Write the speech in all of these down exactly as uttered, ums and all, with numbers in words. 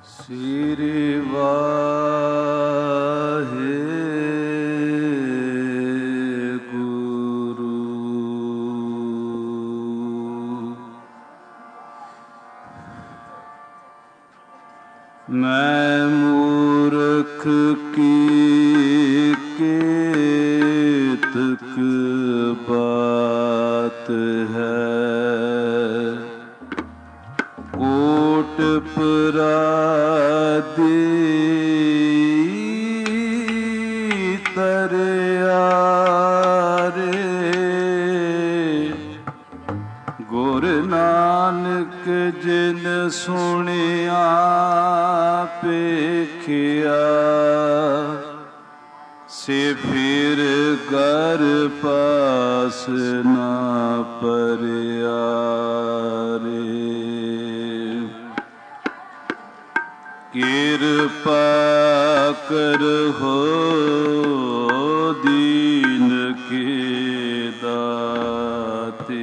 ਸ੍ਰੀ ਵਾਹਿਗੁਰੂ। ਮੈਂ ਮੂਰਖ ਕੀ ਕੇਤਕ ਬਾਤ ਹੈ, ਕੋਟ ਪਰਾਦੀ ਤਰਿਆਰੇ। ਗੁਰ ਨਾਨਕ ਜਿਨ ਸੁਣਿਆ ਪੇਖਿਆ, ਸੇ ਫਿਰ ਘਰ ਪਾਸ ਨਾ ਪਰਿਆ ਰੇ। ਕਿਰਪਾ ਕਰਹੁ ਦੀਨ ਕੇ ਦਾਤੇ,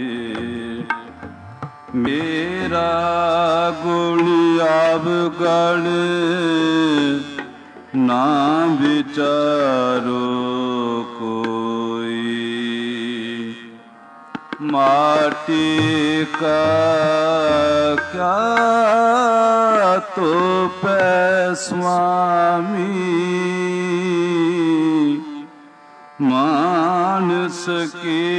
ਮੇਰਾ ਗੁਣ ਅਵਗਣ ਨਾ ਵਿਚਾਰੋ ਕੋਈ। ਮਾਟੀ ਕਾ ਕਿਆ ਤੋਪੈ ਸੁਆਮੀ, ਮਾਨਸ ਕੀ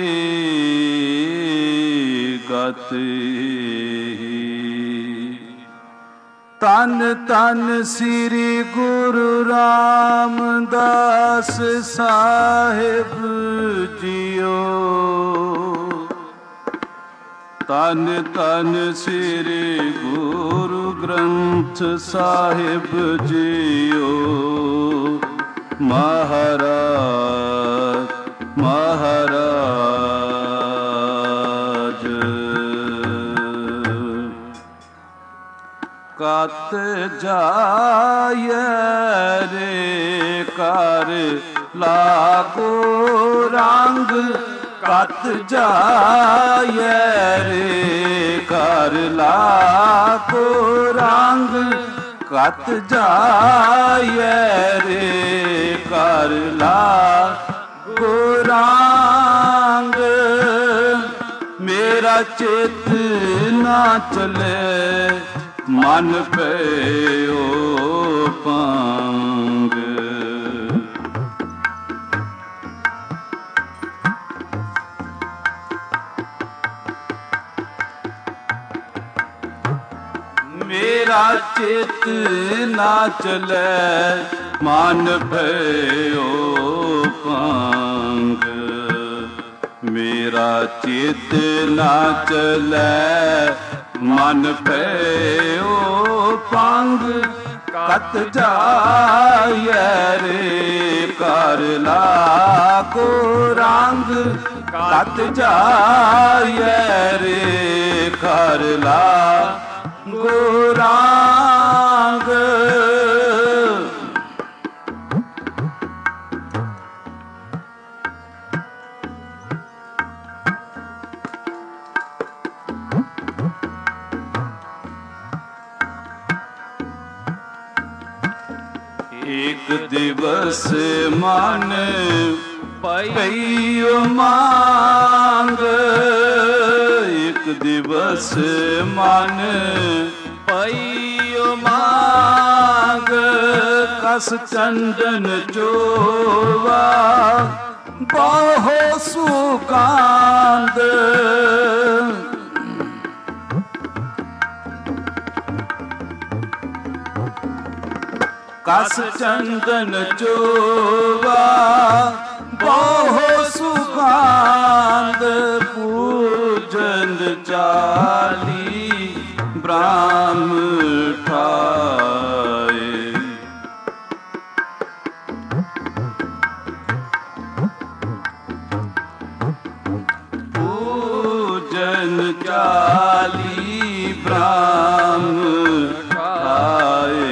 ਗਤ ਹੀ। ਧੰਨ ਧੰਨ ਸ੍ਰੀ ਗੁਰੂ ਰਾਮਦਾਸ ਸਾਹਿਬ ਜੀਓ। ਧੰਨ ਧੰਨ ਸ੍ਰੀ ਗੁਰੂ ਗ੍ਰੰਥ ਸਾਹਿਬ ਜੀਓ। ਮਹਾਰਾਜ ਮਹਾਰਾਜ ਕਤ ਜਾਇ ਰੇ ਕਰ ਲਾਗੋ ਰੰਗ। ਕਤ ਜਾਇ ਰੇ ਕਰ ਲਾਗੋ ਰੰਗ। ਕਤ ਜਾਇ ਰੇ ਕਰ ਲਾਗੋ ਰੰਗ। ਮੇਰਾ ਚਿਤ ਨਾ ਚਲੇ ਮਨ ਪਇਓ ਭੰਗ। ਮੇਰਾ ਚਿਤ ਨਾ ਚਲੈ ਮਨ ਭਇਓ ਭੰਗ। ਮੇਰਾ ਚਿਤ ਨਾ ਚਲੈ ਮਨ ਭਇਓ ਭੰਗ। ਕਤ ਜਾਇ ਰੇ ਕਰ ਲਾਗੋ ਰੰਗ। ਕਤ ਜਾਇ ਰੇ ਕਰ ਲਾਗੋ ਰੰਗ। ਇੱਕ ਦਿਵਸ ਮਨ ਪਈ ਉਮੰਗ। ਇੱਕ ਦਿਵਸ ਮਨ ਪਈ ਉਮੰਗ। ਕਸ ਚੰਦਨ ਚੋਵਾ ਬਹੁ ਸੁਗੰਧ। ਕਸ ਚੰਦਨ ਚੋਵਾ ਬਹੁ ਸੁਗੰਧ। ਪੂਜਨ ਚਾਲੀ ਬ੍ਰਹਮ ਠਾਏ। ਪੂਜਨ ਚਾਲੀ ਬ੍ਰਹਮ ਠਾਏ।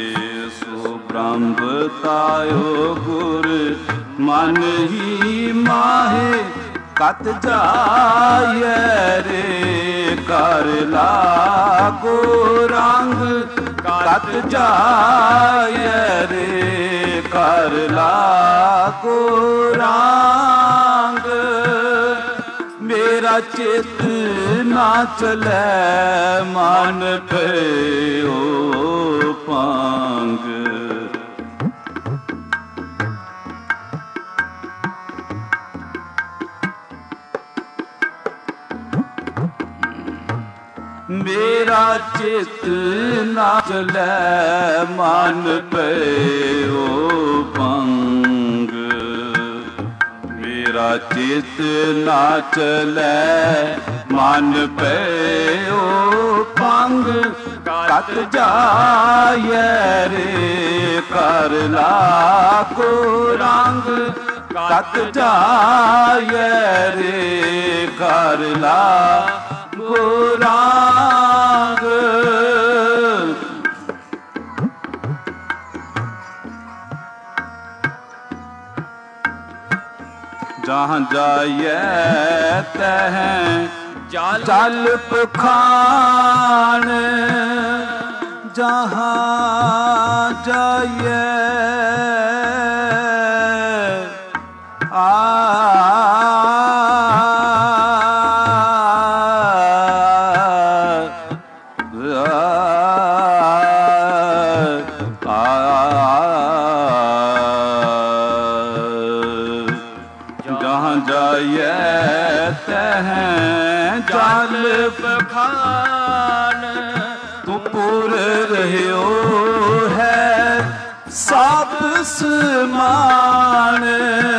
ਬਤਾਇਓ ਗੁਰ ਮਨ ਹੀ ਮਾਹੇ। ਕਤ ਜਾਇ ਰੇ ਕਰ ਲਾਗੋ ਰੰਗ। ਕਤ ਜਾਏ ਰੇ ਕਰ ਲਾਗੋ ਰਾਂਗ। ਮੇਰਾ ਚਿਤ ਨਾ ਚਲੈ ਮਨ ਭਇਓ ਪਾਂਗ। ਮੇਰਾ ਚਿਤ ਨਾ ਚਲੈ ਮਨ ਭਇਓ ਭੰਗ। ਮੇਰਾ ਚਿਤ ਨਾ ਚਲੈ ਮਨ ਭਇਓ ਭੰਗ। ਕਤ ਜਾਏ ਰੇ ਕਰ ਲਾਗੋ ਰੰਗ। ਕਤ ਜਾਏ ਰੇ ਕਰ ਲਾਗੋ ਰੰਗ। ਜਹਾਂ ਜਾਈਐ ਤਹਿ ਚੱਲ ਪਖਾਨ। ਜਹਾਂ ਜਾਈਐ ਆ ਜਲ ਪਖਾਨ। ਤੂੰ ਪੁਰ ਰਹਿਓ ਹੈ ਸਭ ਸਮਾਨ।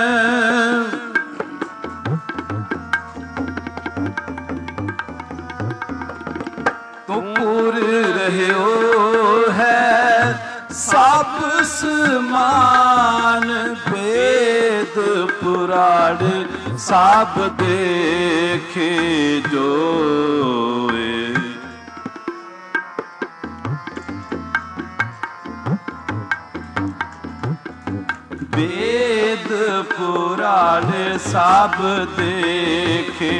ਤੂੰ ਪੁਰ ਰਹਿਓ ਹੈ ਸਭ ਸਮਾਨ। ਵੇਦ ਪੁਰਾਣ ਸਭ ਦੇਖੇ ਜੋਏ। ਵੇਦ ਪੁਰਾਣ ਸਭ ਦੇਖੇ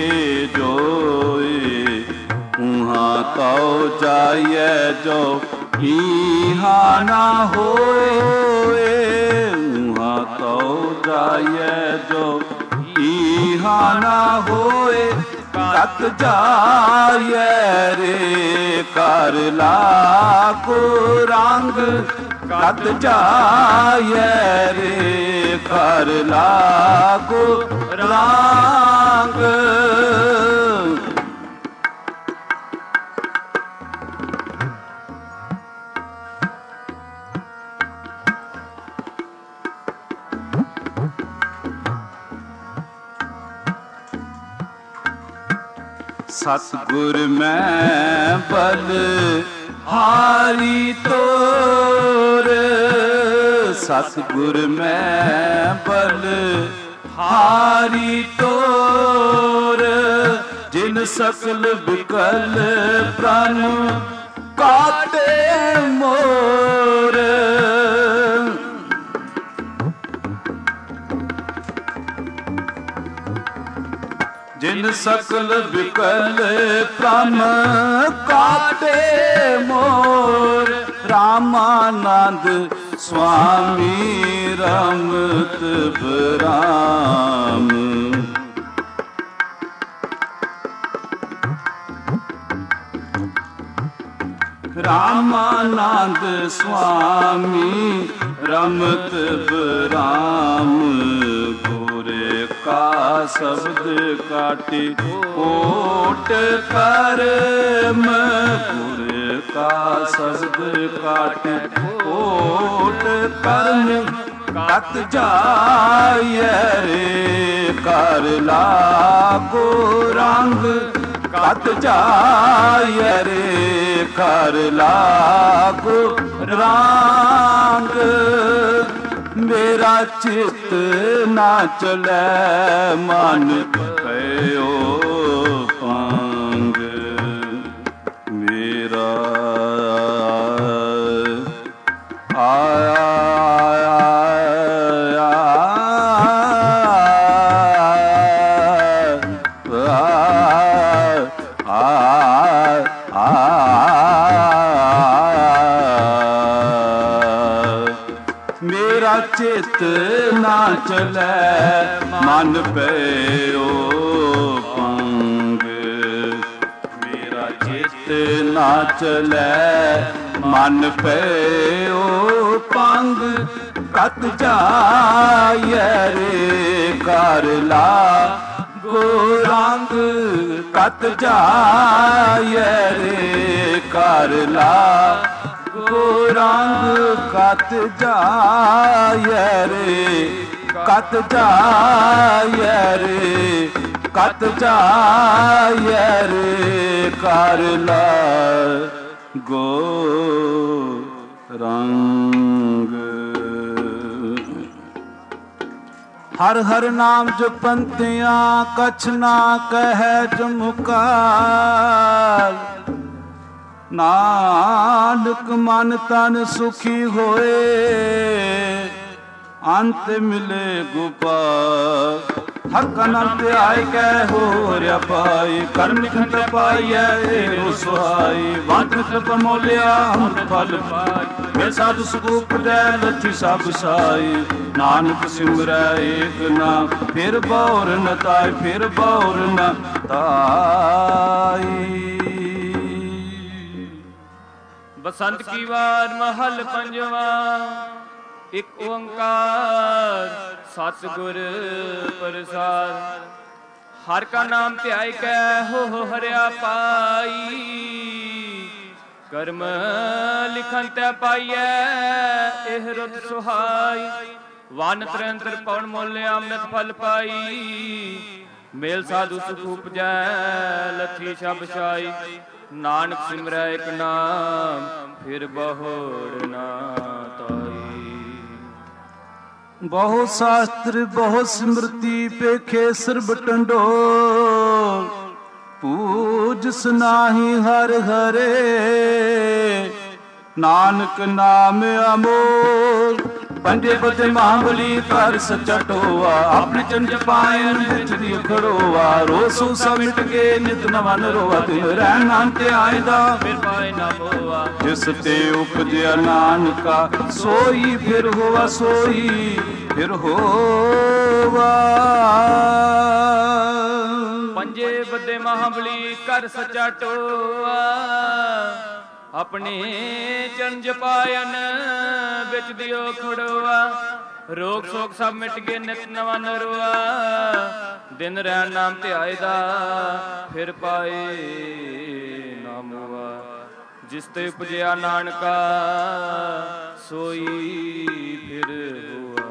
ਜੋਏ। ਉਹਾਂ ਤਉ ਜਾਈਐ ਜੋ ਈਹਾ ਨਾ ਹੋਏ। ਉਹਾਂ ਤਉ ਜਾਈਐ ਜੋ ਈਹਾ ਨਾ ਹੋਏ। ਕਤ ਜਾਏ ਰੇ ਕਰ ਲਾਗੋ ਰੰਗ। ਕਤ ਜਾਏ ਰੇ ਕਰ ਲਾਗੋ ਰੰਗ। ਸਤਿਗੁਰ ਮੈਂ ਬਲ ਹਾਰੀ ਤੋਰ। ਸਤਿਗੁਰ ਮੈਂ ਬਲ ਹਾਰੀ ਤੋਰ। ਜਿਨ ਸਕਲ ਬਿਕਲ ਪ੍ਰਣ ਕਾਟੇ ਮੋਰ। ਜਿਨ ਸਕਲ ਬਿਕਲ ਪ੍ਰਮ ਕਾਟੇ ਮੋਰ। ਰਾਮਾਨੰਦ ਸੁਆਮੀ ਰਮਤ ਬਰਾਮ। ਰਾਮਾਨੰਦ ਸੁਆਮੀ ਰਮਤ ਬਰਾਮ। ਗੁਰੇ ਕਾ ਸ਼ਬਦ ਕਾਟੇ ਓਟ ਕਰਮ। ਗੁਰੇ ਕਾ ਸ਼ਬਦ ਕਾਟੇ ਓਟ ਕਰਮ। ਕਤ ਜਾਏ ਰੇ ਕਰ ਲਾਗੋ ਰੰਗ। ਕਤ ਜਾਏ ਰੇ ਕਰ ਲਾਗੋ ਰੰਗ। ਮੇਰਾ ਚਿਤ ਨਾ ਚਲੈ ਮਨ ਭਇਓ ਪਾਂਗ। ਮੇਰਾ ਆਇਆ ਆ मेरा चित ना चलै मन पयो पंग। मेरा चित ना चलै मन पयो पंग। कत जाय रे कर ला गोरंग। कत जाय रे कर ला गोरंग। कत जाय रे कत जाय रे कत जाय रे कर ला गोरंग। हर हर नाम जपंतिया कछ ना कहे जमुकार। नानक मन तन सुखी होए अंत मिले गोपाल। हर का नाम ते आए कै हो रहा पाई। कर्म खंत पाइए सुहाई। वंत कृप मोलिया हम फल पाई। मेरे साधु सुख दे लथी सब साई। नानक सिमरै एक नाम फिर बौर न ताई। फिर बौर न ताई। बसंत की वार महल पंजवा। एक ओंकार सतगुर प्रसाद। हर का नाम ध्याय कै हो हरिया पाई। कर्म लिखन तै पाइयै एह रुत सुहाई। वन तरंतर पवन मोले अमृत फल पाई। मेल साधु सुख उपजै लथी छब छाई। नानक सिमरै एक नाम फिर बहुड़ ना ताई। बहु शास्त्र बहु स्मृति पेखे सिर बटंडो। पूज सुनाही हर हरे नानक नाम अमोल। पंजे बदे महाबली कर सच्चा टोआ। अपने चंज पायन बिच दी खड़ोआ। रोसू सब मिट के नित नवा नरोआ। दिन रहन नाम ते आयदा फिर पाए ना होआ। जिस ते उपजया नानका सोई फिर होवा। सोई फिर होवा। पंजे बदे महाबली कर सच्चा टोआ। अपने चरण जपायन बिच दियो खड़ोआ। रोग शोक सब मिट गए नित नवा नरोआ। दिन रहन नाम ध्यायदा फिर पाए नाम हुआ। जिस ते उपजया नानका सोई फिर हुआ।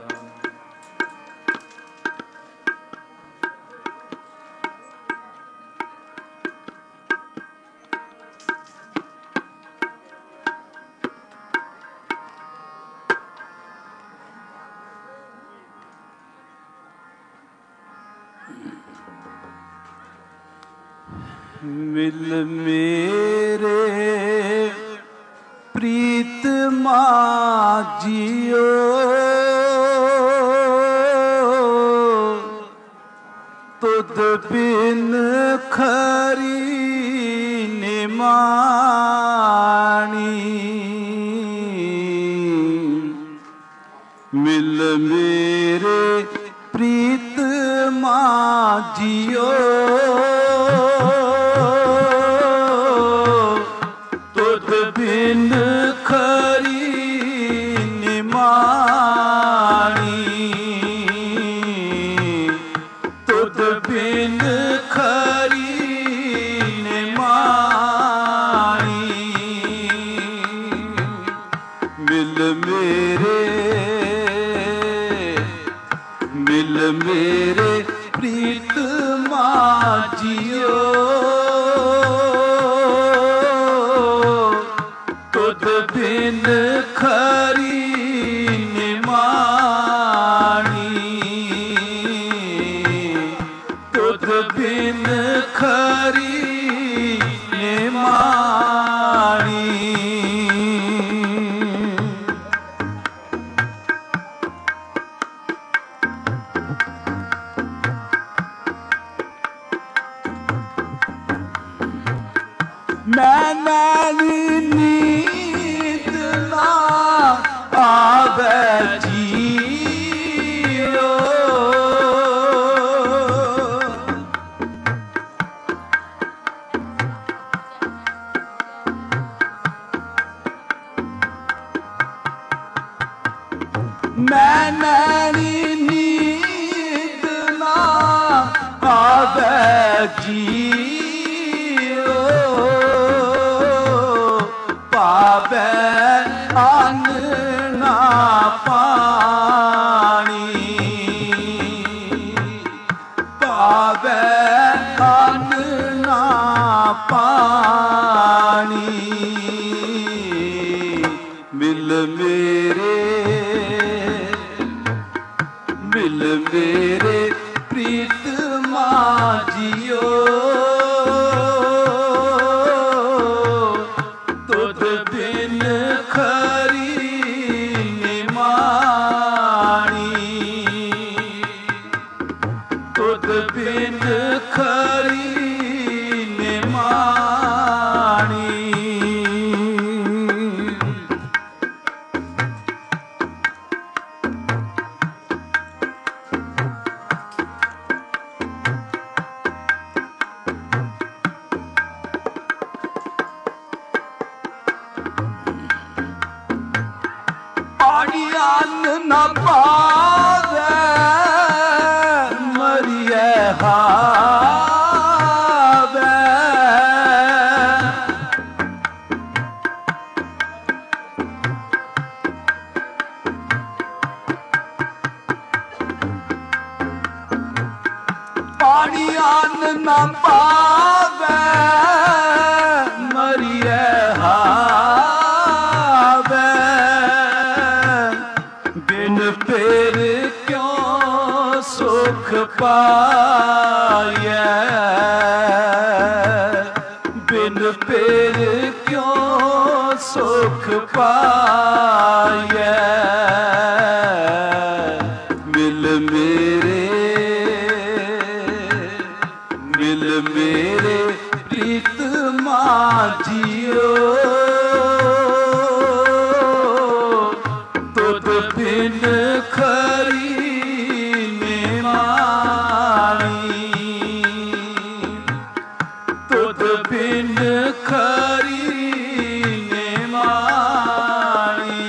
मिल मेरे प्रीतमा जियो। तुद बिन खरी निमानी। मिल मेरे प्रीतमा जियो। बिन खरी निमानी। तुद बिन खरी निमानी। मिल मेरे मिल मेरे प्रीतमा जियो। बिन खरी निमानी। तुद बिन खरी निमानी। मैं नानी आवे जी मैं नैनी नींद ना आवे जियो पावे अन्न ना पानी पावे अन्न ना पानी मिल मेरे मिल मेरे प्रीतमा जियो तुध बिन खरी निमाणी तुध बिन खरी निमाणी पानी अन्न न पावे मरिए हावे पानी अन्न न पावे मरिए हावे बिन पेर क्यों सुख पाए बिन पेर क्यों सुख पाए मिल मेरे मिल मेरे प्रीतमा जियो तुध बिन खरी निमाणी तुध बिन खरी निमाणी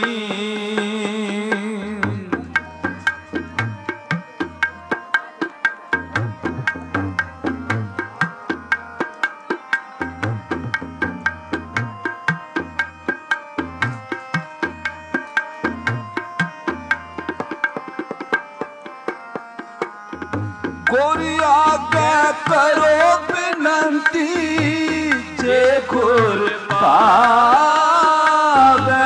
गोरी आज्ञा करो विनंती जे खुर पावे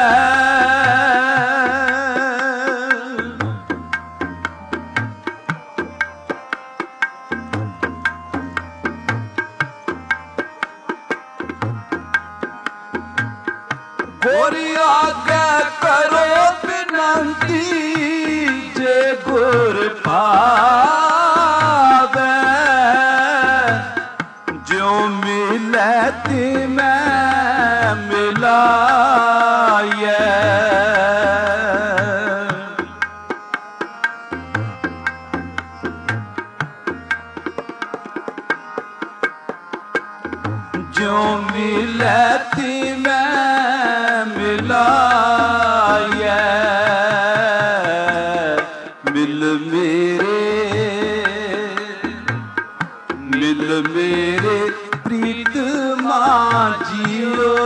गोरी आज्ञा करो विनंती जे गुर पावे जो मिले तिमें मिलाए जो मिले तिमें मिलाए मिल मेरे मिल मेरे प्रीतमा जियो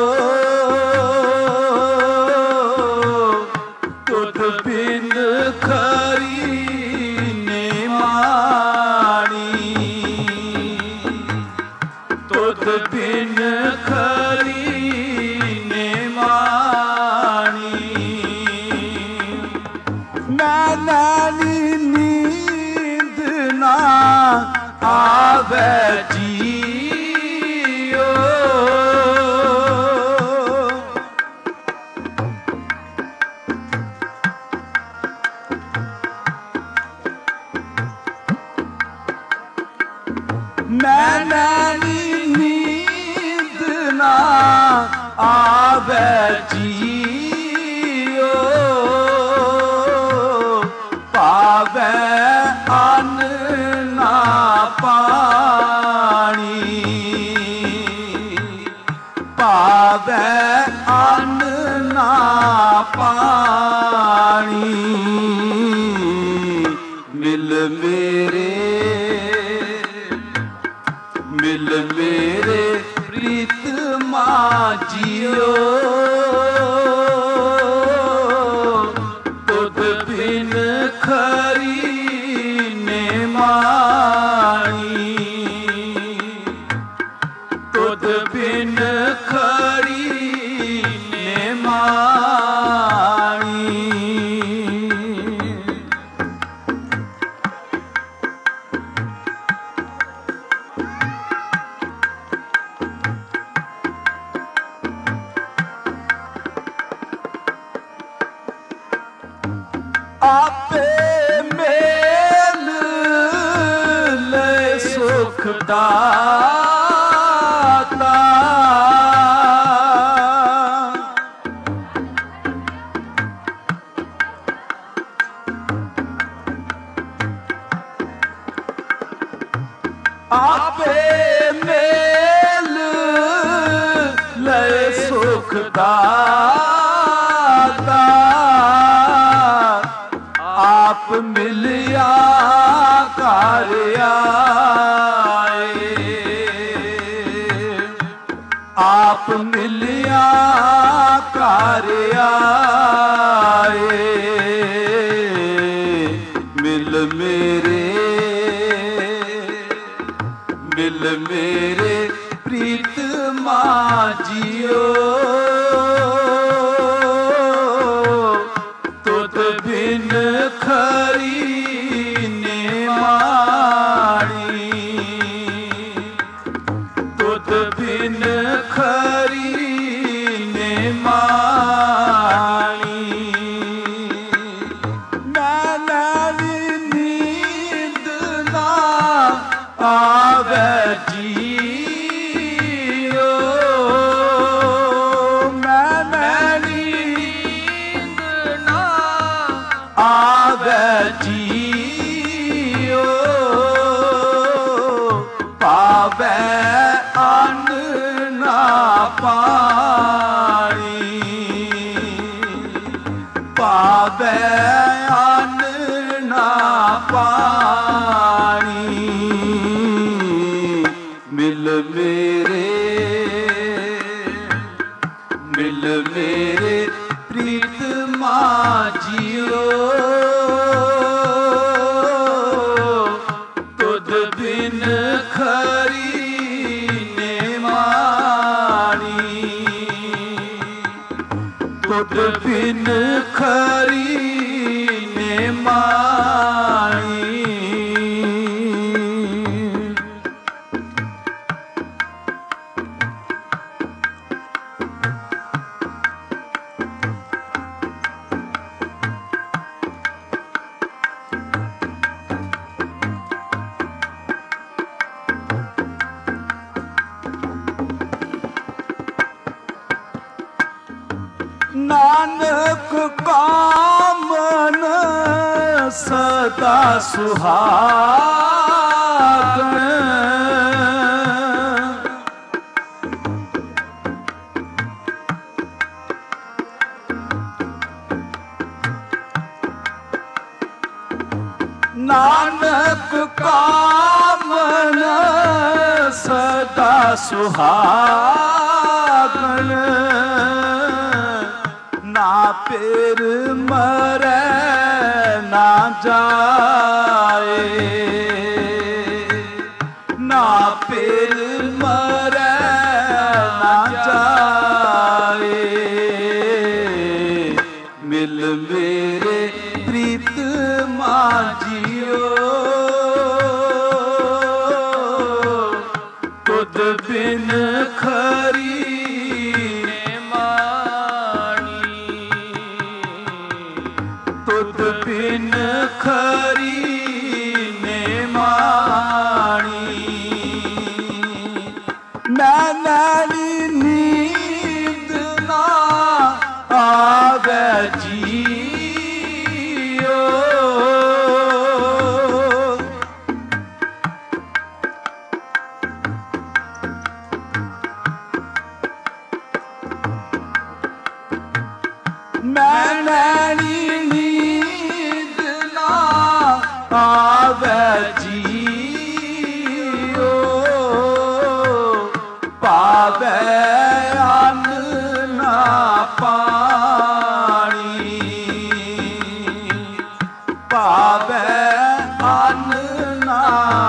तुध बिन खरी निमाणी तुध बिन खरी निमाणी मैं नैनी नींद ना आवे जियो मैं नैनी नींद ना आवे जियो पावे अन्न ना पानी पावे अन्न ना पानी ਮਿਲ ਮੇਰੇ ਮਿਲ ਮੇਰੇ ਪ੍ਰੀਤਮਾ ਜੀਓ ਤੁਧ ਬਿਨ ਖਰੀ ਨੇ ਮਾਣੀ ਤੁਧ ਬਿਨ ਖਰੀ ਨੇ ਮਾਣੀ ਆਪੇ ਮੇਲ ਲੈ ਸੁਖ ਦਾਤਾ ਆਪੇ ਮੇਲ ਲੈ ਸੁਖ ਦਾਤਾ ਆਪ ਮਿਲਿਆ ਘਰ ਆਏ ਆਪ ਮਿਲਿਆ ਘਰ ਆਏ ਮਿਲ ਮੇਰੇ ਮਿਲ ਮੇਰੇ ਪ੍ਰੀਤਮਾ ਜੀਓ ਤੁਧ ਬਿਨ ਖਰੀ ਨੇ ਮਾਣੀ ਤੁਧ ਬਿਨ ਖਰੀ ਨੇ ਮਾਣੀ ਮੈਂ ਲੈਣੀ ਨੀਂਦ ਨਾ ਆਵੇ ਜੀਓ ਮੈਂ ਲੈਣੀ ਨੀਂਦ ਨਾ ਆਵੇ ਜੀਓ ਪਾਵੇ ਅੰਨ ਨਾ ਪਾਣੀ ਪਾਵੇ ਅੰਨ ਨਾ ਪਾਣੀ ਮਿਲ ਮੇਰੇ ਮਿਲ ਮੇਰੇ ਪ੍ਰੀਤਮਾ ਜੀਓ ਤੁਧ ਬਿਨ ਖਰੀ ਨੇ ਮਾਣੀ ਤੁਧ ਬਿਨ ਖਰੀ ਨੇ ਮਾਣੀ ਨਾਨਕ ਕਾਮਨ ਸਦਾ ਸੁਹਾਗਣ ਨਾਨਕ ਕਾਮਨ ਸਦਾ ਸੁਹਾਗਣ ਨਾ ਪੇਰ ਮਰੈ ਨਾ ਜਾਏ ਨਾ ਪੇਰ ਮਰੈ ਨਾ ਜਾਏ ਮਿਲ ਮੇਰੇ ਪ੍ਰੀਤਮਾ ਜੀਓ ਤੁਧ ਬਿਨ ਖਰੀ ਤੁਧ ਬਿਨ ਖਰੀ ਨੇ ਮਾਣੀ ਮੈਂ ਲੈਣੀ ਨੀਂਦ ਨਾ ਆਵੇ ਜੀਓ ਮੈਂ ਲੈਣੀ ਨੀਂਦ ਆਵੇ ਜੀਓ ਪਾਵੇ ਅੰਨ ਨਾ ਪਾਣੀ ਪਾਵੇ ਅੰਨ ਨਾ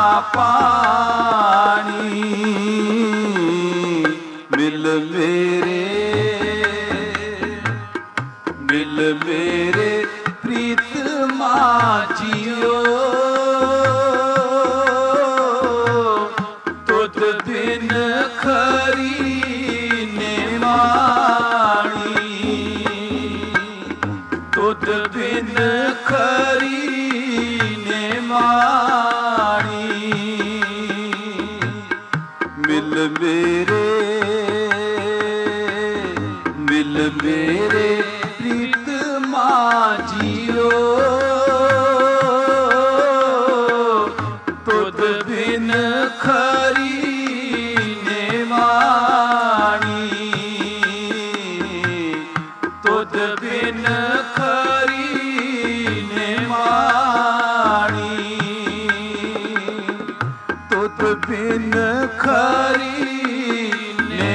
ਪਾਣੀ ਮਿਲ ਮੇਰੇ ਮਿਲ ਮੇਰੇ ਪ੍ਰੀਤਮਾ ਜੀਓ ਤੁਧ ਬਿਨ ਖਰੀ ਨੇ ਮਾਣੀ ਤੁਧ ਬਿਨ ਖਰੀ ਨੇ ਮਾਣੀ ਮਿਲ ਮੇਰੇ ਮਿਲ ਮੇਰੇ ਪ੍ਰੀਤਮਾ ਜੀਓ ਤੁਧ ਬਿਨ ਖਰੀ ਨੇ ਮਾਣੀ ਤੁਧ ਬਿਨ ਖਰੀ ਨੇ ਮਾਣੀ ਤੁਧ ਬਿਨ ਖਰੀ ਨੇ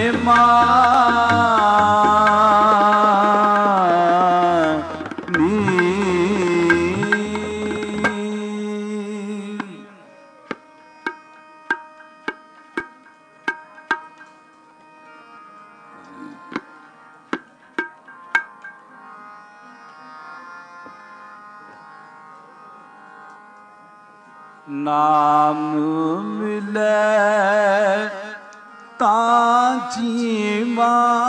ਨਾਮ ਮਿਲੇ ਤਾਂ ਜੀਵਾਂ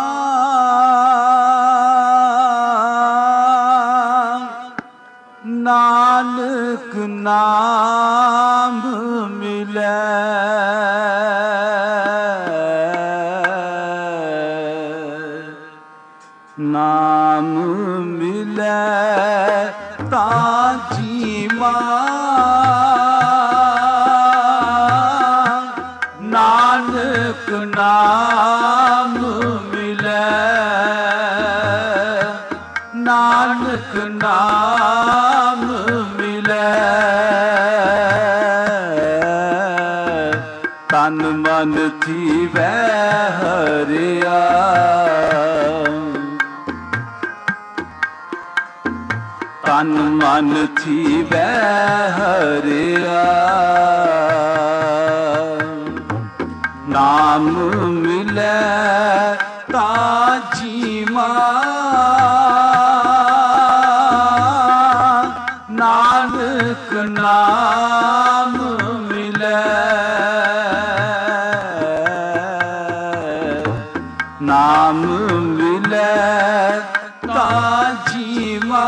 ਨਾਨਕ ਨਾਮ ਮਿਲੇ ਨਾਮ ਮਿਲੇ ਤਾਂ ਜੀਵਾਂ ਨਾਨਕ ਨਾਮ ਮਿਲੇ ਨਾਨਕ ਨਾਮ ਮਿਲੇ ਤਨ ਮਨ ਥੀਵੈ ਹਰਿਆ ਤਨ ਮਨ ਥੀਵੈ ਹਰਿਆ ਨਾਮ ਮਿਲੇ ਤਾਂ ਜੀਵਾਂ ਨਾਨਕ ਨਾਮ ਮਿਲੇ ਨਾਮ ਮਿਲੇ ਤਾਂ ਜੀਵਾਂ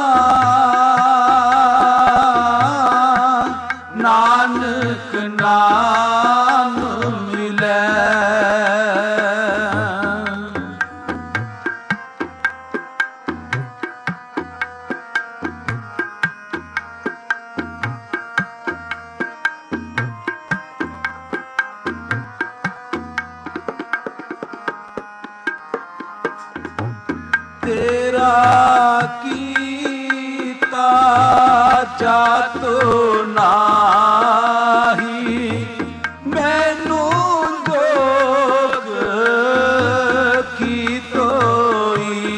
ਨਾਨਕ ਨਾਮ ਮਿਲੇ ਤੇਰਾ ਕੀਤਾ ਜਾਤੋ ਨਾਹੀ ਮੈਨੂੰ ਜੋਗ ਕੀ ਤੋਈ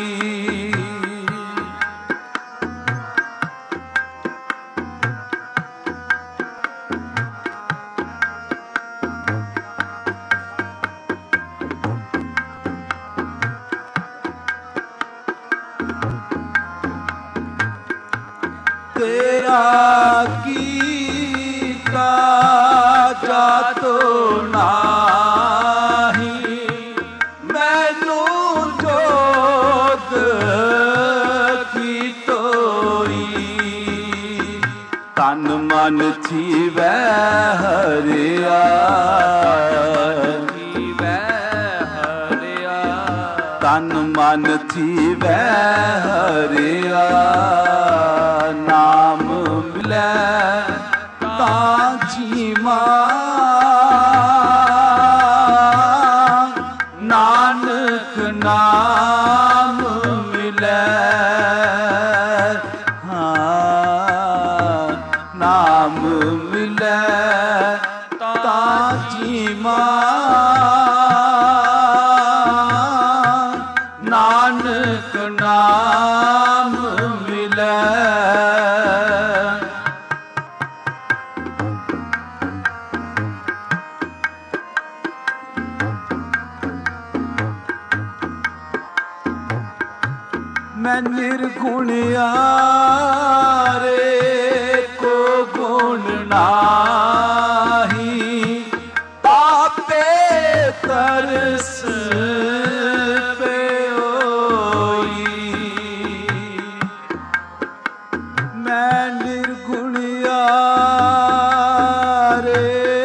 ਤੇਰਾ ਕੀਤਾ ਜਾਤੋ ਨਾਹੀ ਮੈਨੂੰ ਜੋਗ ਕੀ ਤੋਈ ਤਨ ਮਨ ਥੀਵੈ ਹਰਿਆ ਤਨ ਮਨ ਥੀਵੈ ਹਰਿਆ ਨਾਮ ਮਿਲੇ ਤਾਂ ਜੀਵਾਂ ਨਾਨਕ ਨਾਮ ਮਿਲੇ ਹਾਂ ਨਾਮ ਮਿਲੈ। ਮੈਂ ਨਿਰਗੁਣਿਆਰੇ ਕੋ ਗੁਣ ਨਾਹੀ, ਆਪੇ ਤਰਸ ਪਿਓਈ। ਮੈਂ ਨਿਰਗੁਣਿਆਰੇ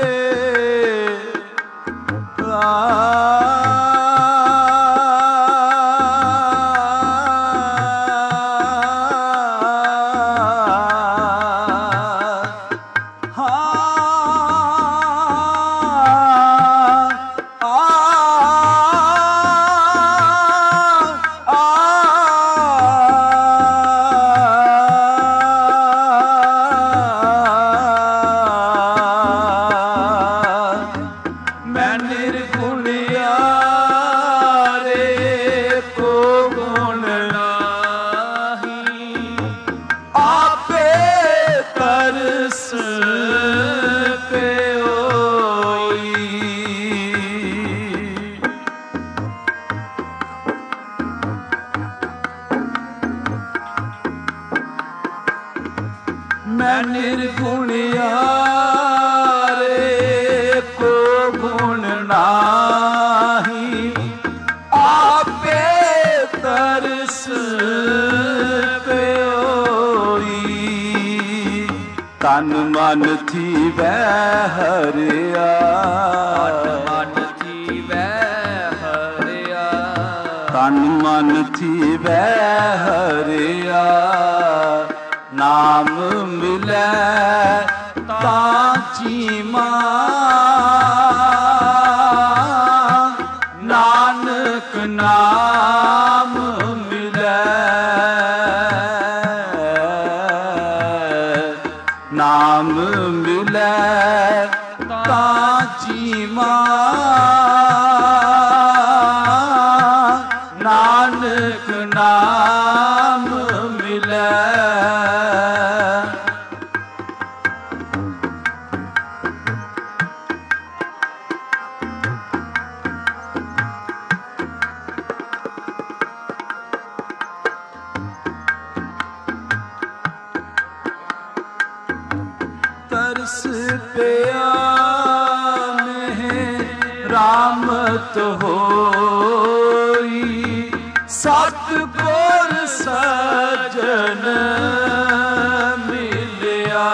ਮੈਂ ਨਿਰਗੁਣਿਆਰੇ ਕੋ ਗੁਣ ਨਾਹੀ, ਆਪੇ ਤਰਸ ਪਿਓਈ। ਤਨ ਮਨ ਥੀਵੈ ਹਰਿਆ, ਮਨ ਥੀਵੈ ਹਰਿਆ, ਤਨ ਮਨ ਥੀਵੈ ਹਰਿਆ। ਨਾਮ ਮਿਲੈ ਤਾਂ ਜੀਵਾਂ, ਨਾਨਕ ਨਾਮ ਮਿਲੈ। ਨਾਮ ਮਿਲੈ ਤਾਂ ਜੀਵਾਂ, ਨਾਨਕ ਨਾਮ ਮਿਲੈ। ਤਰਸ ਪਿਆ ਮਹਿ ਰਾਮਤ ਹੋਈ, ਸਤਿਗੁਰ ਸਜਣ ਮਿਲਿਆ।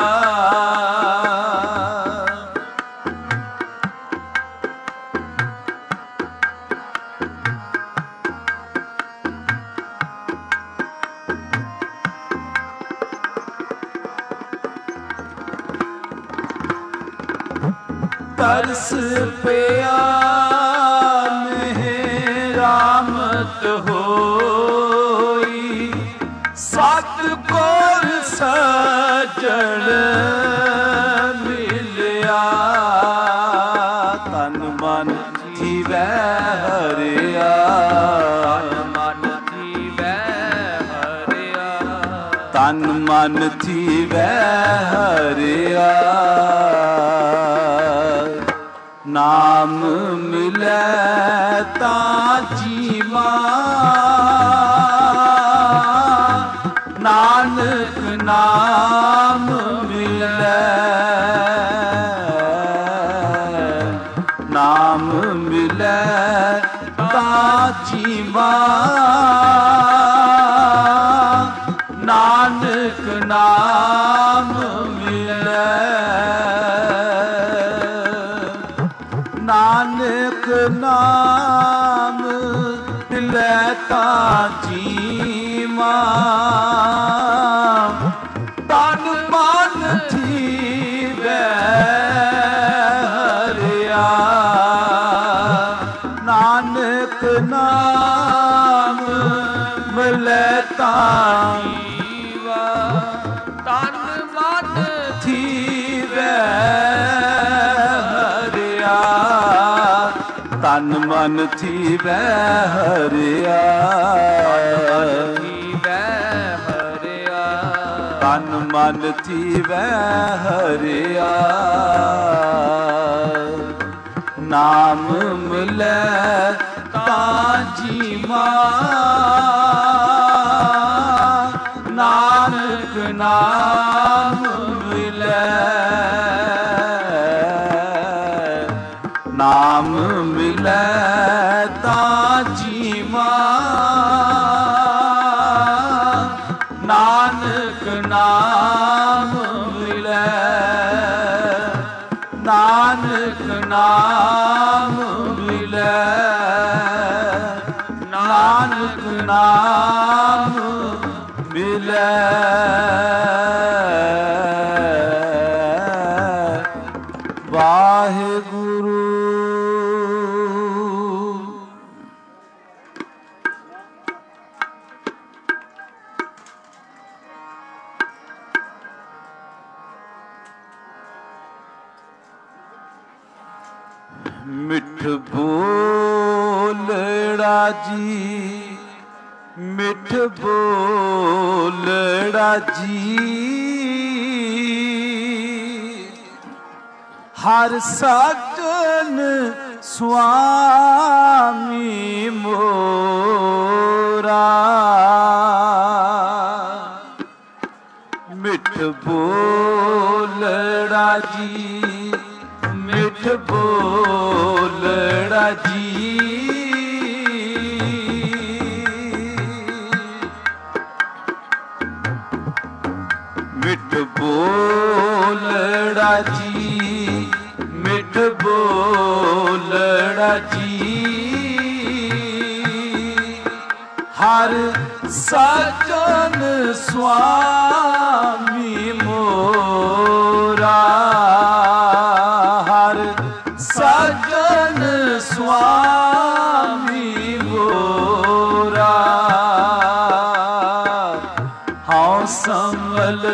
ਤਰਸ ਪਿਆ ਮਹਿ ਰਾਮਤ ਹੋਈ, ਸਤਿਗੁਰ ਸਜਣ ਮਿਲਿਆ। ਤਨ ਮਨ ਥੀਵੈ ਹਰਿਆ, ਮਨ ਥੀਵੈ ਹਰਿਆ, ਤਨ ਮਨ ਥੀਵੈ ਹਰਿਆ। ਨਾਮ ਮਿਲੈ ਤਾਂ ਜੀਵਾਂ, ਨਾਨਕ ਨਾਮ ਮਿਲੈ। ਨਾਮ ਮਿਲੈ ਤਾਂ ਜੀਵਾਂ, ਨਾਨਕ ਨਾਮ ਮਿਲੈ। ਨਾਨਕ ਨਾਮ ਮਿਲੈ ਤਾਂ ਜੀਵਾਂ, ਤਨ ਮਨ ਥੀਵੈ ਹਰਿਆ। ਨਾਨਕ ਨਾਮ ਮਿਲੈ ਤਾਂ ਜੀਵਾ, ਤਨ ਮਨ ਥੀਵੈ ਹਰਿਆ। ਤਨ ਤਨ ਮਨ ਥੀਵੈ ਹਰਿਆ, ਤਨ ਮਨ ਥੀਵੈ ਹਰਿਆ। ਨਾਮ ਮਿਲੈ ਤਾਂ ਜੀਵਾ, ਨਾਨਕ ਨਾਮ ਮਿਲੈ, ਨਾਮ ਮਿਲੈ ਤਾਂ ਜੀਵਾ, ਨਾਨਕ ਨਾਮ ਮਿਲੈ, ਨਾਨਕ ਨਾਮ ਮਿਲੈ, ਨਾਨਕ ਨਾਮ ਮਿਲੈ। ਵਾਹਿਗੁਰੂ। ਮਿੱਠ ਬੋਲੜਾ ਜੀ, ਮਿੱਠ ਬੋਲੜਾ ਜੀ, ਹਰ ਸਾਜਨ ਸੁਆਮੀ ਮੋਰਾ। ਮਿੱਠ ਬੋਲੜਾ ਜੀ, ਮਿੱਠ ਬੋਲੜਾ ਜੀ, ਮਿੱਠ ਬੋਲੜਾ ਜੀ, ਮਿੱਠ ਬੋਲੜਾ ਜੀ, ਹਰ ਸਾਜਨ ਸੁਆਮੀ ਮੋਰਾ, ਹਰ ਸਾਜਨ ਸੁਆਮੀ ਮੋਰਾ। ਹਉ ਸੰਵਲ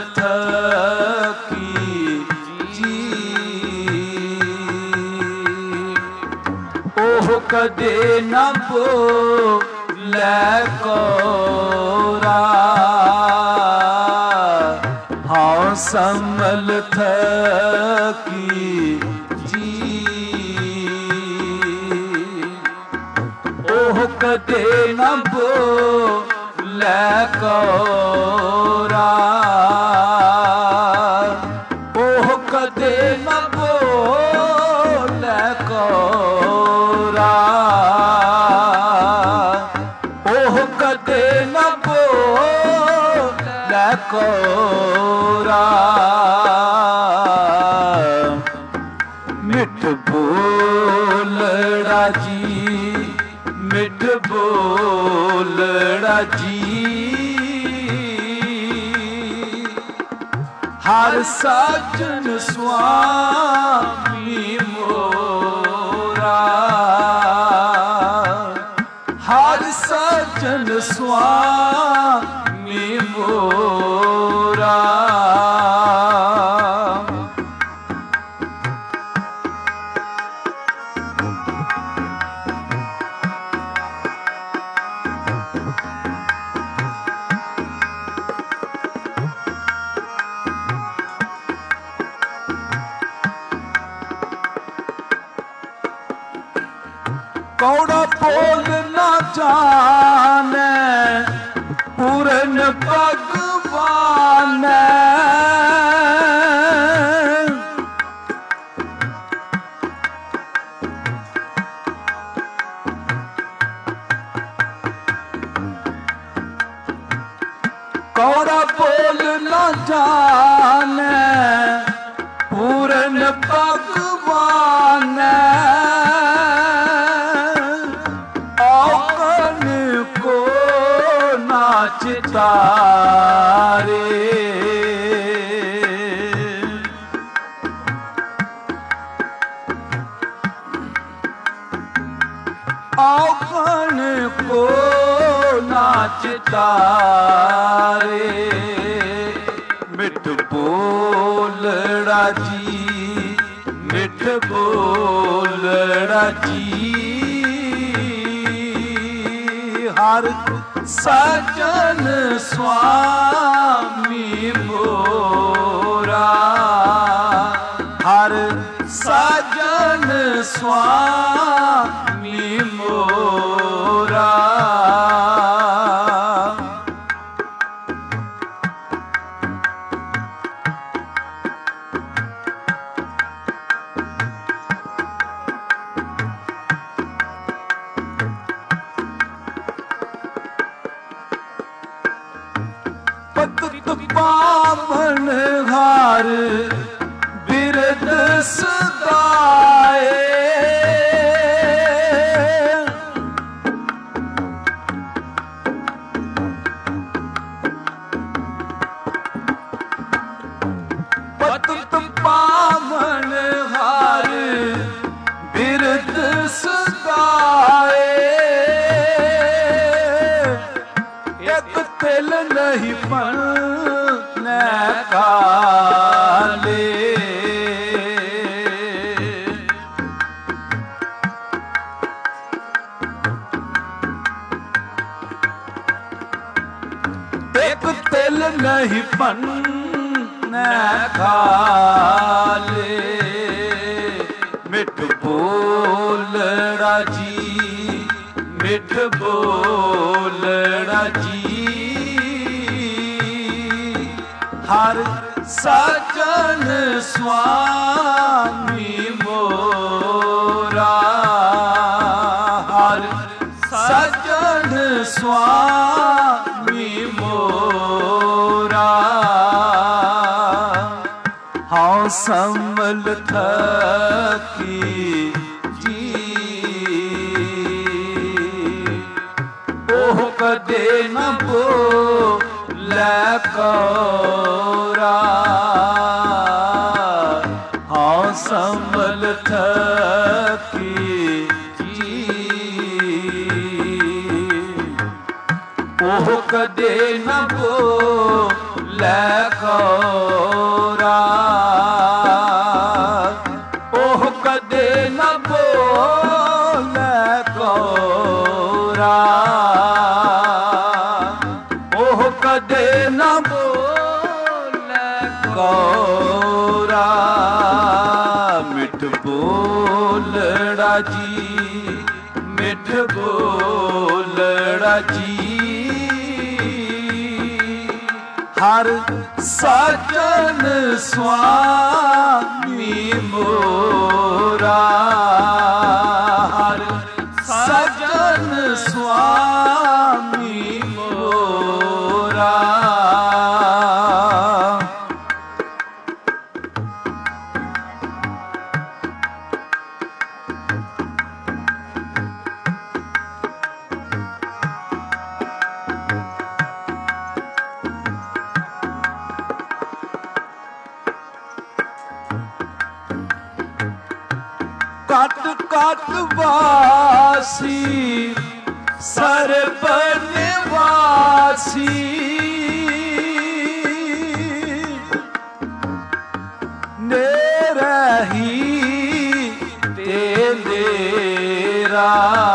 ਥਕੀ ਜੀ, ਉਹ ਕਦੇ ਨਾ ਬੋਲੇ ਕੋਰਾ। ਹਉ ਸੰਵਲ ਥਕੀ ਜੀ, ਉਹ ਕਦੇ ਨਾ ਬੋਲੇ ਕੋਰਾ। ਉਹ ਕਦੇ ਨਾ ਬੋਲੇ ਕੋਰਾ, ਉਹ ਕਦੇ ਨਾ ਬੋਲੇ ਕੋਰਾ। ਮਿੱਠ ਬੋਲੜਾ ਜੀ, ਮਿੱਠ ਬੋਲੜਾ ਜੀ, ਹਰ ਸਾਜਨ ਸੁਆਮੀ ਮੋਰਾ, ਹਰ ਸਾਜਨ ਸੁਆਮੀ ਮੋਰਾ। ਕੌੜਾ ਬੋਲ ਨਾ ਜਾਣੈ ਪੂਰਨ ਭਗਵਾਨ, ਕੌੜਾ ਬੋਲ ਨਾ ਜਾਣੈ ਪੂਰਨ ਭਗਵਾਨ, ਚਿਤਾਰੇ। ਆਖਣ ਕੋ ਨਾਚ ਤਾਰੇ। ਮਿੱਠ ਬੋਲੜਾ ਜੀ, ਮਿੱਠ ਬੋਲੜਾ ਜੀ, ਹਰ ਸਜਣ ਸੁਆਮੀ ਮੋਰਾ, ਹਰ ਸਜਣ ਸੁਆਮੀ ਮੋਰਾ। ਪਤਿਤ ਪਾਵਨ ਹਰ ਬਿਰਦ ਸਦਾਏ, ਪਤਿਤ ਪਾਵਨ ਹਰ ਬਿਰਦ ਸਦਾਏ, ਇੱਕ ਤਿਲ ਨਹੀਂ ਪਨੈ ਕਾਲੇ, ਇੱਕ ਤਿਲ ਨਹੀਂ ਪਨੈ ਕਾਲੇ। ਮਿੱਠ ਬੋਲੜਾ ਜੀ, ਮਿੱਠ ਬੋਲੜਾ ਜੀ, ਹਰ ਸਜਣ ਸੁਆਮੀ ਮੋਰਾ, ਹਰ ਸਜਣ ਸੁਆਮੀ ਮੋਰਾ। ਹਉ ਸੰਭਲ ਥਕੀ ਜੀ, ਉਹ ਕਦੇ ਨ ਬੋਲੇ ਕੋਰਾ, ਹਉ ਸੰਭਲ ਥਕੀ ਜੀ, ਉਹ ਕਦੇ ਨ ਬੋਲੇ ਕੋਰਾ, ਉਹ ਕਦੇ ਨ ਬੋਲੇ ਕੋਰਾ, ਉਹ ਕਦੇ ਨ ਬੋਲੇ ਕੋਰਾ। ਮਿੱਠ ਬੋਲੜਾ ਜੀ, ਮਿੱਠ ਬੋਲੜਾ ਜੀ, ਹਰ ਸਜਣ ਸੁਆਮੀ ਮੋਰਾ, ਹਰ ਸਜਣ ਸੁਆਮੀ ਮੋਰਾ। ਕਟ ਕਟ ਵਾਸੀ ਸਰਬ ਨਿਵਾਸੀ, ਨੇਰਹੀ ਤੇ ਨੇਰਾ,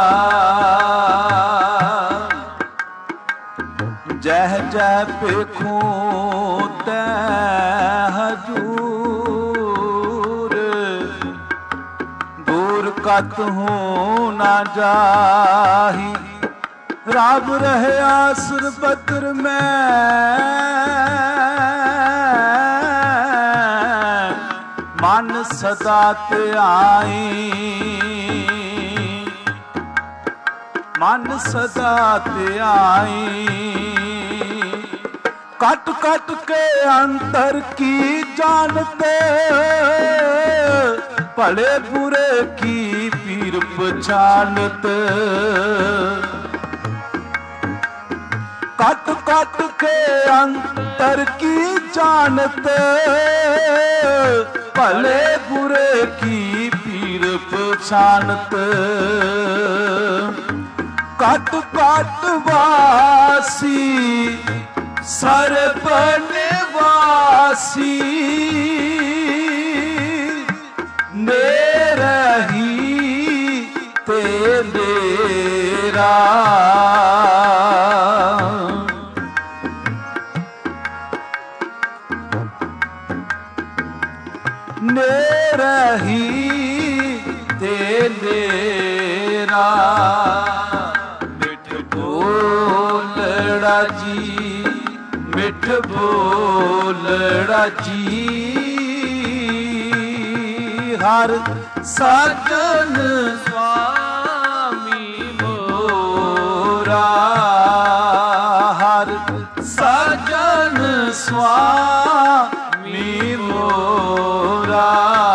ਜਹ ਜਹ ਪੇਖੂ ਤੈ ਹਜੂਰ, ਦੂਰ ਕਤ ਹੂੰ ਨਾ ਜਾਹੀ, ਰੱਬ ਰਹਿਆ ਸਰਬਤਰ ਮੈਂ, ਮਨ ਸਦਾ ਧਿਆਈ, ਮਨ ਸਦਾ ਧਿਆਈ। ਕਟ ਕਟ ਕੇ ਅੰਤਰ ਕੀ ਜਾਣਤੇ, ਭਲੇ ਬੁਰੇ ਕੀ ਪੀਰ ਪਛਾਨਤ, कट कट के अंतर की जानते, भले बुरे की पीर पहचानत। कट कट वासी सर्ब निवासी, मेरही ते मेरा नेरही ते नेरा मिठ बोलड़ा जी मिठ बोलड़ा जी हर सजन स्वामी मोरा हर सजन स्वामी मोरा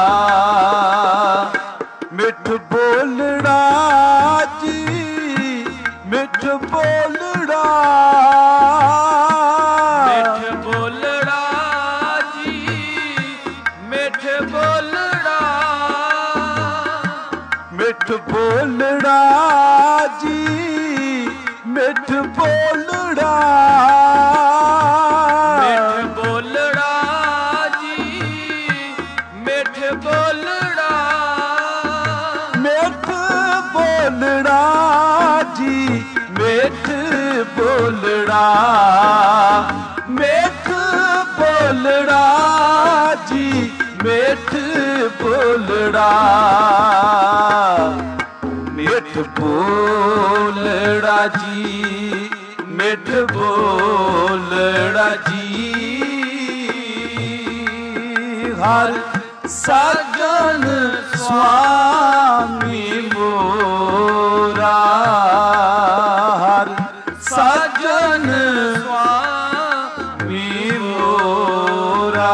मिठ बोलड़ा जी मिठ बोलड़ा मिठ बोलड़ा जी मिठ बोलड़ा मिठ बोलड़ा जी मिठ बोलड़ा मिठ बोलड़ा जी मिठ बोलड़ा मिठ बोलड़ा जी मिठ बोलड़ा मिठ बोलड़ा जी मिठ बोलड़ा मिठ बोलड़ा जी मिठ बोलड़ा जी हर सजन स्वामी मोरा हर सजन स्वामी मोरा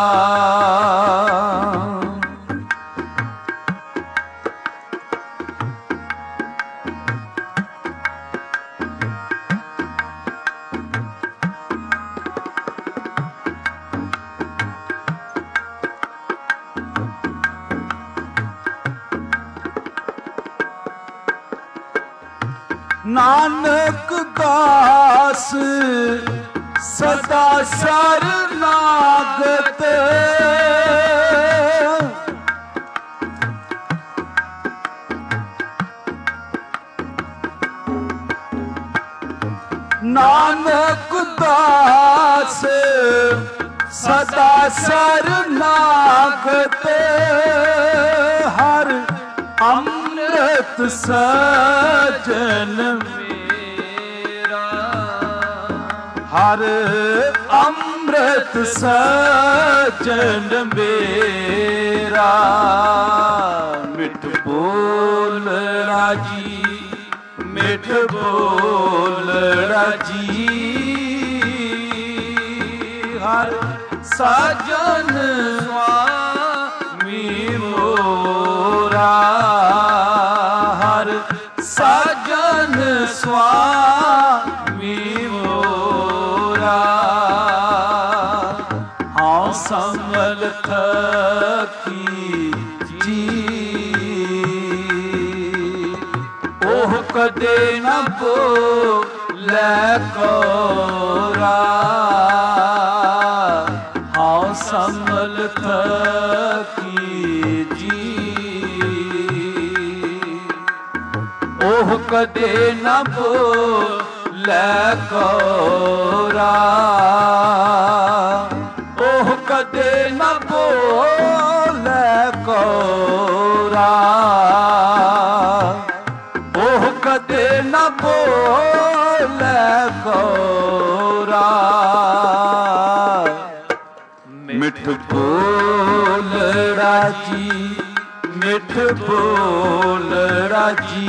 नानक दास सदा शरणागत नानक दास सदा शरणागत हर अमृत सजन मेरा हर अमृत सजन मेरा मिठ बोलड़ा जी मिठ बोलड़ा जी हर सजन स्वामी मोरा हर सजन स्वामी मोरा हाँ संभल थकी जी ओह कदे न बोले कोरा हाँ संभल थकी जी ओह कदे न बोले कोरा ओह कदे न बोले कोरा ओह कदे न बोले कोरा मिठ बोलड़ा जी मिठ बोलड़ा जी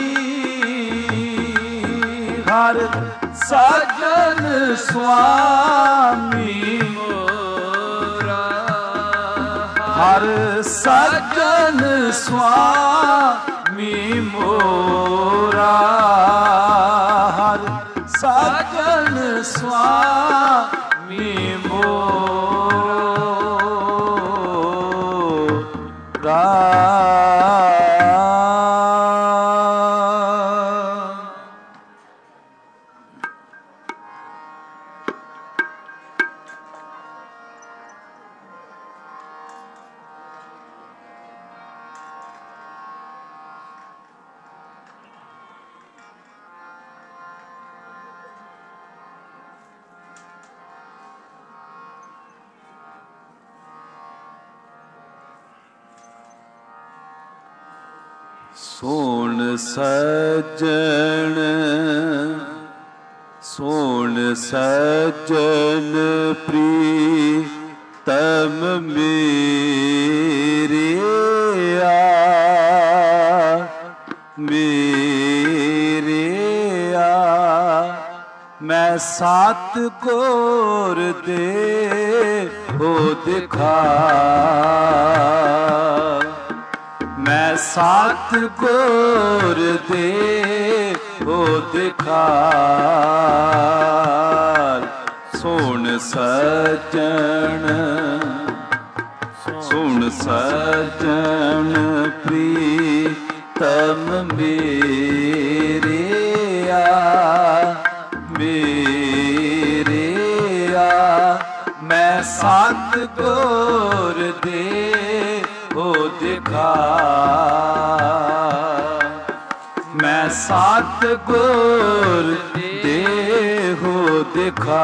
हर सजन स्वामी मोरा हर सजन स्वामी मोरा हर सजन स्वामी मोरा ਸੋਣ ਸੱਜਣ ਸੋਣ ਸੱਜਣ ਪ੍ਰੀਤਮ ਮੇਰਿਆ ਮੇਰਿਆ ਮੈਂ ਸਤਿਗੁਰ ਦੇ ਹੋ ਦਿਖਾ ਮੈਂ ਸਤਿਗੁਰ ਦੇ ਹੋ ਦਿਖਾਲ ਸੁਣ ਸੱਜਣ ਸੁਣ ਸੱਜਣ ਪ੍ਰੀਤਮ ਮੇਰਿਆ ਮੇਰਿਆ ਮੈਂ ਸਤਿਗੁਰ ਦੇ ਹੋ ਦਿਖਾ ਮੈਂ ਸਤਿਗੁਰ ਦੇ ਹੋ ਦਿਖਾ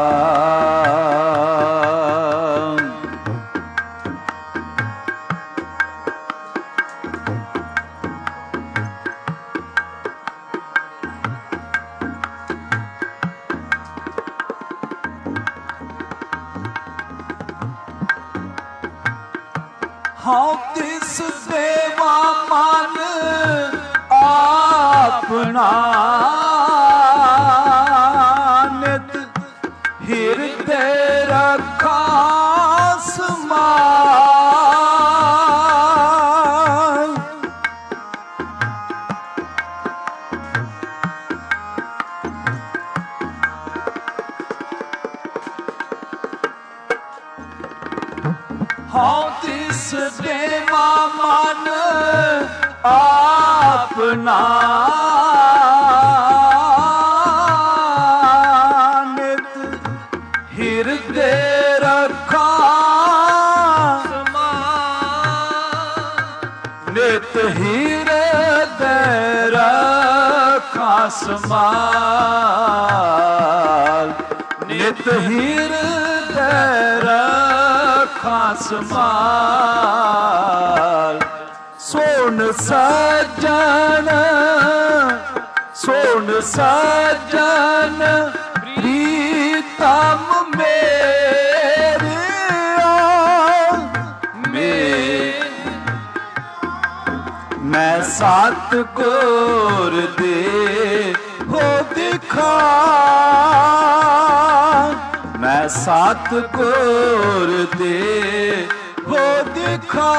ਹਾਂ ਤਿਸ ਦੇਵਾ ਮਨ ਆਪਣਾ ਨਿਤ ਹਿਰਦੇ ਰੱਖਾ ਸਮਾਨ ਹਾਂ ਤਿਸ ਦੇਵਾ ਮਨ ਆਪਣਾ ਨਿਤ ਹਿਰਦੇ ਰੱਖਾ ਸਮਾਨ ਨਿਤ ਹਿਰਦੇ ਰੱਖਾ ਸਮਾਨ ਨਿਤ ਹਿਰਦੇ ਰੱਖਾ ਸਮਾਨ ਸੁਣ ਸੱਜਣ ਸੁਣ ਸੱਜਣ ਪ੍ਰੀਤਮ ਮੇਰਿਆ ਮੈਂ ਸਤਿਗੁਰ ਦੇ ਹੋ ਦਿਖਾ ਮੈਂ ਸਤਿਗੁਰ ਦੇ ਹੋ ਦਿਖਾ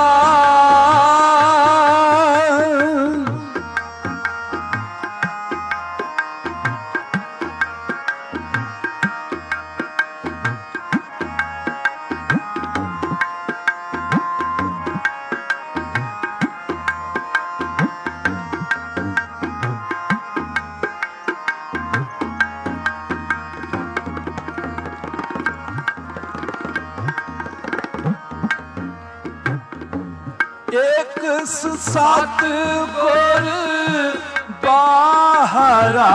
ਇੱਕ ਸਤਿਗੁਰ ਬਾਹਰਾ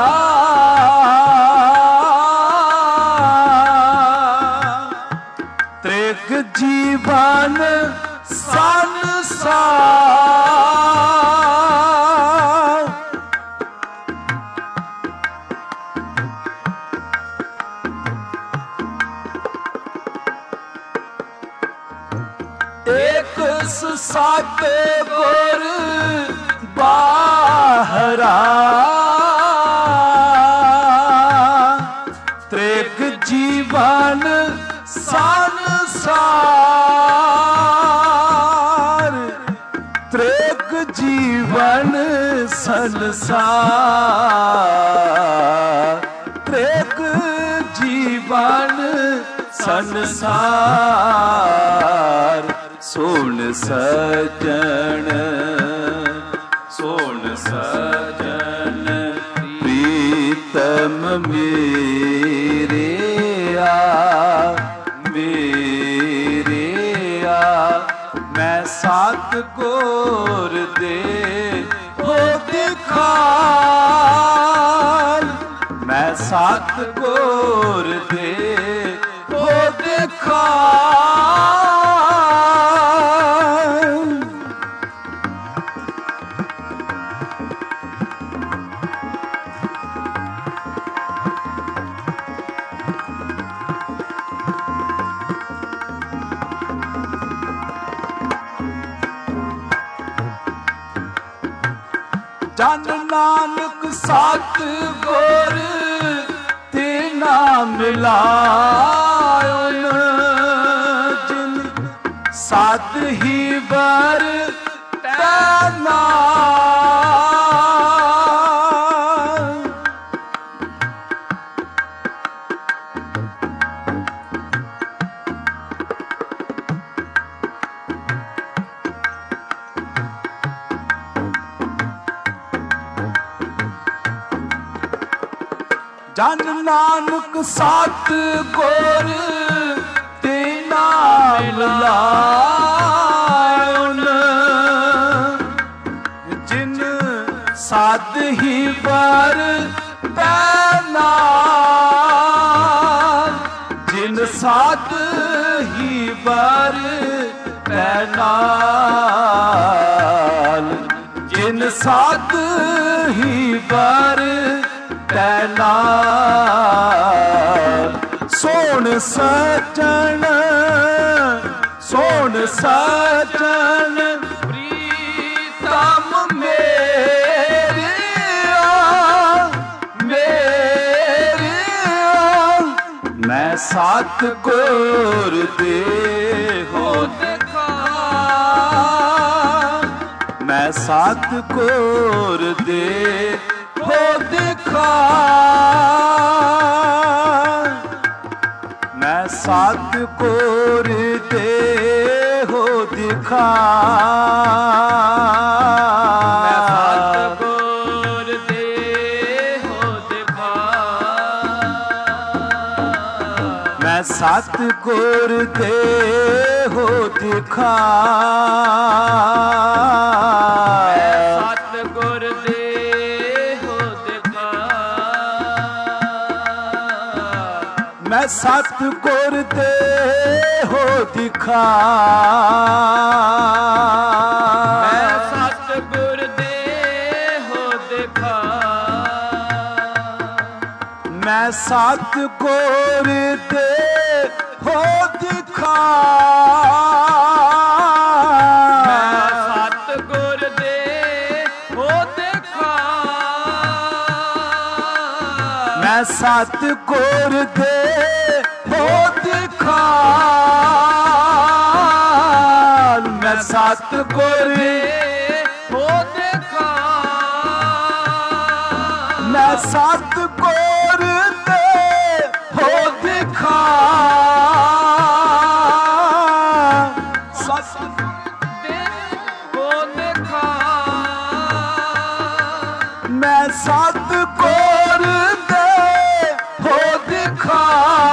ਤ੍ਰਿਗ ਜੀਵਨ ਸੰਸਾਰ ਇੱਕ ਸਤਿਗੁਰ ਬਾਹਰਾ ਤ੍ਰਿਗ ਜੀਵਨ ਸੰਸਾਰ ਤ੍ਰਿਗ ਜੀਵਨ ਸੰਸਾਰ ਤ੍ਰਿਗ ਜੀਵਨ ਸੰਸਾਰ ਸੁਣ ਸੱਜਣ ਸੁਣ ਸੱਜਣ ਪ੍ਰੀਤਮ ਮੇਰਿਆ ਮੇਰਿਆ ਮੈਂ ਸਤਿਗੁਰ ਦੇ ਹੋ ਦਿਖਾਲ ਮੈਂ ਸਤਿਗੁਰ ਦੇ ਹੋ ਦਿਖਾਲ ਜਨ ਨਾਨਕ ਸਤ ਗੁਰ ਤੀਨਾ ਮਿਲਾਇਨ ਜਿਨ ਸਤ ਹੀ ਬਰ ਤੈਨਾ ਜਨ ਨਾਨਕ ਸਤ ਗੁਰ ਤੀਨਾ ਮਿਲਾਇਨ ਜਿਨ ਸਤ ਹੀ ਬਰ ਤੈਨਾ ਜਿਨ ਸਤ ਹੀ ਬਰ ਤੈਨਾ ਜਿਨ ਸਤ ਹੀ ਬਰ ਤੈਨਾ ਸੋਹਣ ਸਜਣ ਸੋਹਣ ਸਜਣ ਪ੍ਰੀਤਮ ਮੇਰਿਆ ਮੇਰਿਆ ਮੈਂ ਸਤਿਗੁਰ ਦੇ ਹੋ ਦਿਖਾ ਮੈਂ ਸਤਿਗੁਰ ਦੇ ਹੋ ਦਿਖਾ ਮੈਂ ਸਤਿਗੁਰ ਦੇ ਹੋ ਦਿਖਾ ਮੈਂ ਸਤਿਗੁਰ ਦੇ ਹੋ ਦਿਖਾ ਮੈਂ ਸਤਿਗੁਰ ਦੇ ਹੋ ਦਿਖਾ ਮੈਂ ਸਤਿਗੁਰ ਦੇ ਹੋ ਦਿਖਾ ਮੈਂ ਸਤਿਗੁਰ ਦੇ ਹੋ ਦਿਖਾ ਮੈਂ ਸਤਿਗੁਰ ਦੇ ਹੋ ਦਿਖਾ ਮੈਂ ਸਤਿਗੁਰ ਦੇ ਹੋ ਦਿਖਾ ਮੈਂ ਸਤਿਗੁਰ ਦੇ ਹੋ ਦਿਖਾ ਮੈਂ ਸਤਿਗੁਰ ਦੇ ਹੋ ਦਿਖਾ ਮੈਂ ਸਤਿਗੁਰ ਦੇ ਹੋ ਦਿਖਾ ਮੈਂ ਸਤਿਗੁਰ ਦੇ ਹੋ ਦਿਖਾ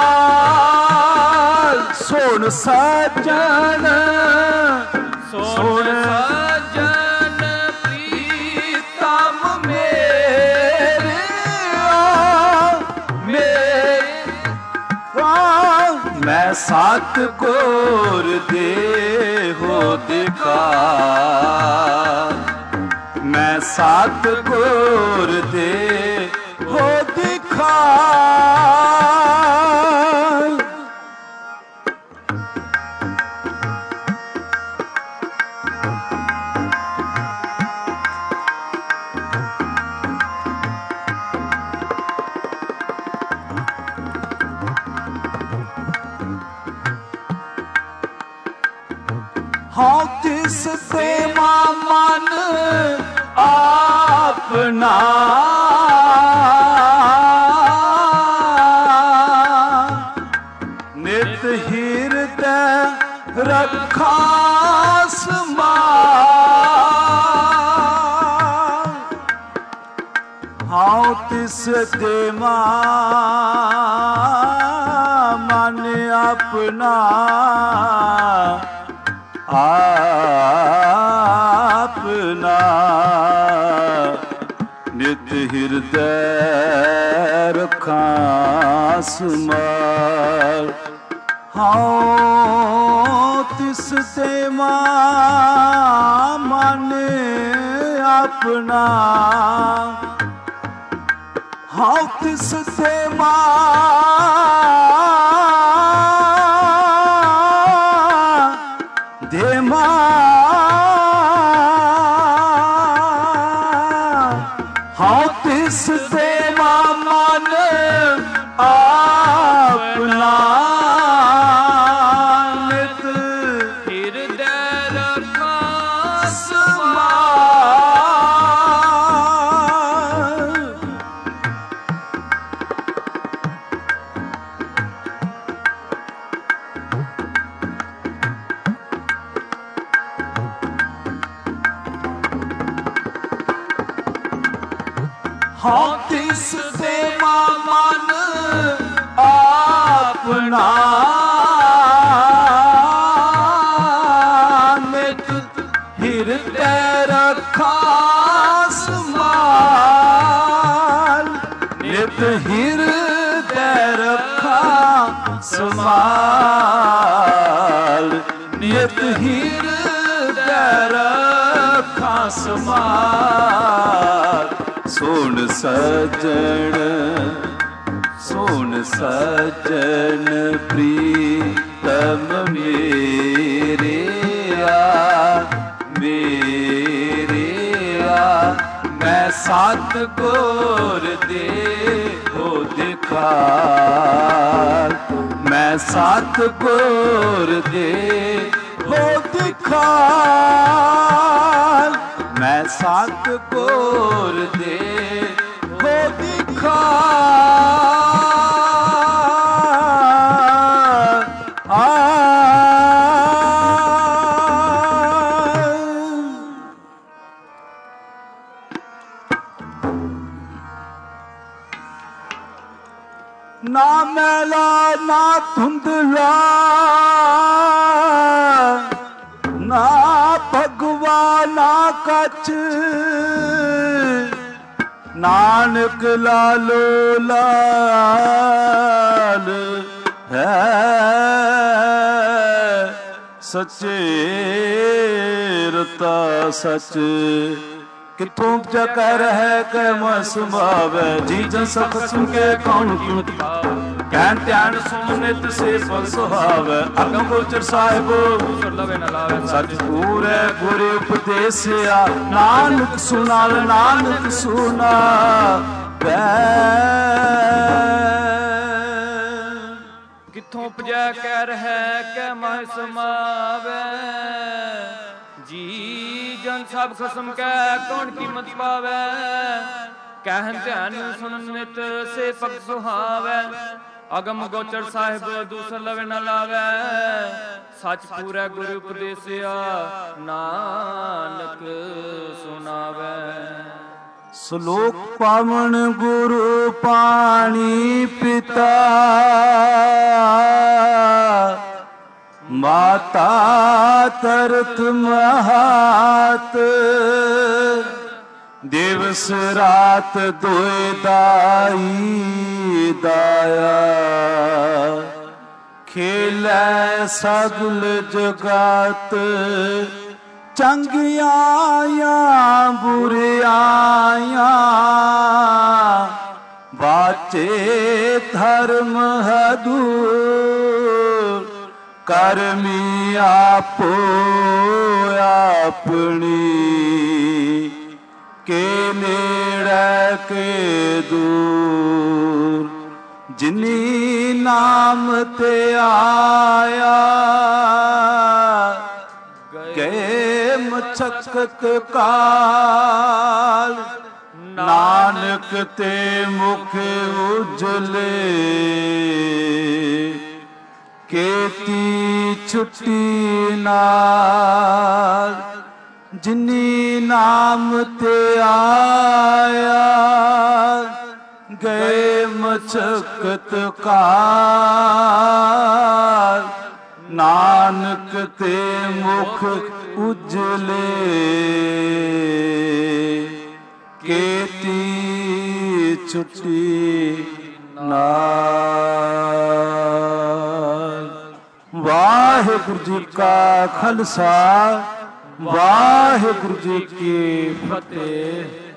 ਸੁਣ ਸਜਣ ਸੁਣ ਸਜਣ ਪ੍ਰੀਤਮ ਮੇਰਿਆ ਮੇਰਾ ਮੈਂ ਸਤਿਗੁਰ ਦੇ ਹੋ ਦਿਖਾ ਮੈਂ ਸਤਿਗੁਰ ਦੇ ਹੋ ਦਿਖਾ ਹਾਂ ਤਿਸ ਤੇ ਮਨ ਆਪਣਾ ਨਿਤ ਹਿਰਦੈ ਰੱਖਾ ਸਮਾਨ ਹਾਂ ਤਿਸ ਤੇ ਮਨ ਆਪਣਾ ਆਪਨਾ ਨਿਤ ਹਿਰਦੈ ਰਖਾਂ ਸਮਾਲ ਹਉ ਤਿਸ ਤੇ ਮਨ ਆਪਣਾ ਹਉ ਤਿਸ ਤੇ ਦੇਮਾ ਹਉ ਤਿਸ ਤੇ ਮਨ ਆਪਣਾ ਨਿਤ ਹਿਰਦੈ ਰੱਖਾ ਸਮਾਲ ਨਿਤ ਹਿਰਦੈ ਰੱਖਾ ਸਮਾਲ ਨਿਤ ਹਿਰਦੈ ਰੱਖਾ ਸਮਾਲ ਸੁਣ ਸਜਣ ਸੁਣ ਸਜਣ ਪ੍ਰੀਤਮ ਮੇਰਿਆ ਮੇਰਿਆ ਮੈਂ ਸਤਿਗੁਰ ਦੇ ਹੋ ਦਿਖਾਲ ਮੈਂ ਸਤਿਗੁਰ ਦੇ ਹੋ ਦਿਖਾਲ ਮੈਂ ਸਤਿਗੁਰ ਦੇ ਹੋ ਦਿਖਾਲ ਆ ਨਾ ਮੈਲਾ ਨਾ ਧੁੰਦਲਾ ਨਾ ਭਗਵਾ ਨਾ ਕੱਚ ਨਾਨਕ ਲਾਲੋ ਲਾਲ ਹੈ ਸੱਚੇ ਰਤਾ ਸੱਚ ਕਿਥੋਂ ਉਪਜਾ ਕਰ ਹੈ ਕਿ ਮਨ ਸੁਭਾਵੈ ਜੀ ਜਨ ਸਭ ਸੁਣ ਕੇ ਕੌਣ ਕੀਮਤ ਪਾਵੈ ਕਹਿਣ ਧਿਆਨ ਸੁਣ ਨਿਤ ਸੇ ਫਲ ਸੁਹਾਵੈ ਅਗਮ ਗੋਚਰ ਸਾਹਿਬ ਲਵੇ ਨ ਲਾਵੈ ਸੱਚ ਪੂਰੇ ਗੁਰ ਉਪਦੇਸਿਆ ਨਾਨਕ ਸੁਣਾਲ ਨਾਨਕ ਸੁਣਾ ਬੈ ਕਿਥੋਂ ਉਪਜੈ ਕਹਿ ਰਹਿ ਕਿ ਮਹਿ ਸਮਾਵੈ ਜੀ ਜਨ ਸਭ ਖਸਮ ਕੈ ਕੌਣ ਕੀਮਤ ਪਾਵੈ ਕਹਿਨ ਧਿਆਨ ਸੁਨ ਨਿਤ ਸੇ ਪਗ ਸੁਹਾਵੈ ਅਗਮ ਗੋਚਰ ਸਾਹਿਬ ਦੂਸਰ ਲਵੇ ਨ ਲਾਵੈ ਸੱਚ ਪੂਰੈ ਗੁਰ ਉਪਦੇਸਿਆ ਨਾਨਕ ਸੁਣਾਵੈ ਸ਼ਲੋਕ ਪਾਵਨ ਗੁਰੂ ਪਾਣੀ ਪਿਤਾ ਮਾਤਾ ਤਰਤ ਮਹਾਤ ਦਿਵਸ ਰਾਤ ਦੋਇ ਦਾਈ ਦਾਇਆ ਖੇਲੈ ਸਗਲ ਜਗਤ ਚੰਗਿਆਈਆਂ ਬੁਰਿਆਈਆਂ ਬਾਚੇ ਧਰਮ ਹਦੂਰ ਕਰਮੀ ਆਪੋ ਆਪਣੀ ਕੇ ਨੇੜੇ ਕੇ ਦੂਰ ਜਿਨੀ ਨਾਮ ਤੇ ਆਇਆ ਗਏ ਮਚਕਤ ਕਾਲ ਨਾਨਕ ਤੇ ਮੁਖ ਉਜਲੇ ਕੀਤੀ ਛੁੱਟੀ ਨਾਲ ਜਿਨੀ ਨਾਮ ਤੇ ਆਇਆ ਗਏ ਮਚਕਤ ਕਾਲ ਨਾਨਕ ਤੇ ਮੁਖ ਉਜਲੇ ਕੀਤੀ ਛੁੱਟੀ ਨਾਲ। ਵਾਹਿਗੁਰੂ ਜੀ ਕਾ ਖਾਲਸਾ ਵਾਹਿਗੁਰੂ ਜੀ ਕੀ ਫਤਿਹ।